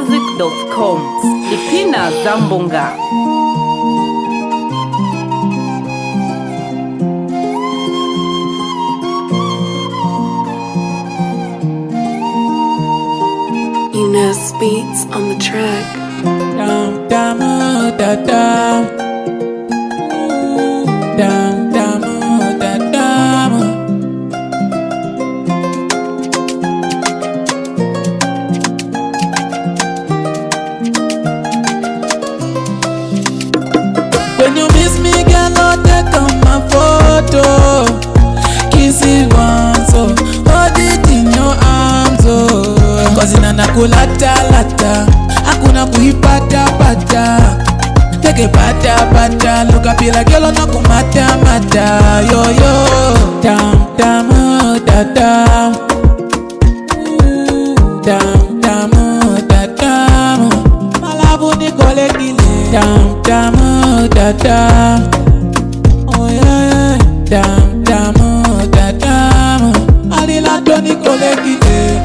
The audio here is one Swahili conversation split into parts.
BengaMusic.com. Lipina Zambonga. Eunice Beats on the track. Dam dam da dam. Dam dam da dam. When you miss me, girl, I'll take on my photo. Kiss it once, oh, hold it in your arms, oh. Cause inana kulata lata, hakuna kuipata pata. Take pata pata, look up like girl on kumata mata, yo yo. Dam dam da dam. Dam dam da dam. Malabu ni kole kile. Dam dam da dam. Oh yeah. Dam dam da dam. Alila toni kole kile.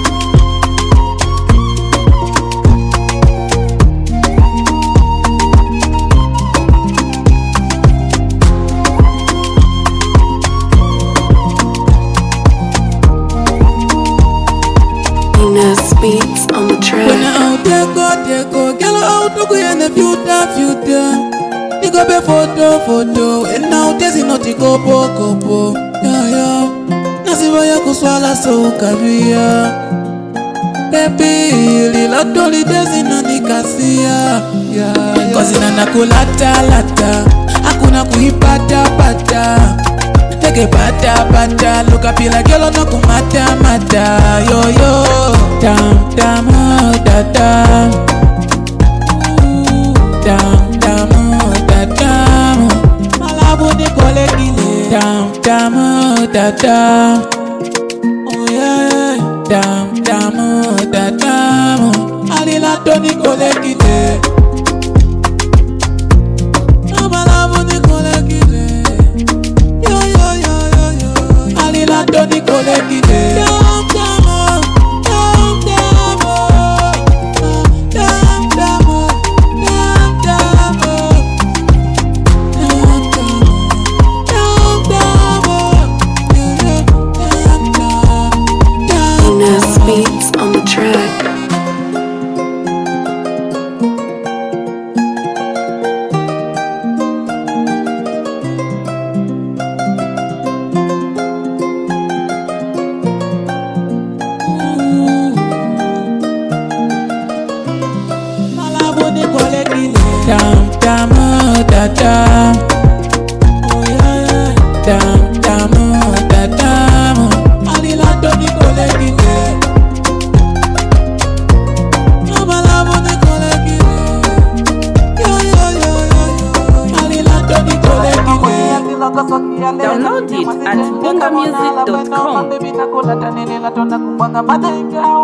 Eunice Beats on the track. When I out there go, girl out to go in the future. You go be photo, and now there's not to go po, yeah. Nasiba ya kuswala so career. Baby, lila toli dezi na nikasia, yeah. Cause inana kulata lata, hakuna kuipata pata. Take pata pata, look up like girl on kumata mata, yo yo. Dam dam da dam. Dam dam da dam. Malabu ni kole kile. Dam dam da dam. Oh yeah. Dam dam da dam. Alila toni kole kile. Malabu ni kole kile. Yo yo yo yo yo. Alila toni kole kile. Dam dam. Eunice Beats on the track. Dam dam da dam. Oh yeah. Dam dam da dam. Alila toni kole kile. Malabu ni kole kile. Yo yo yo yo yo. Alila toni kole kile. Download it at BengaMusic.com.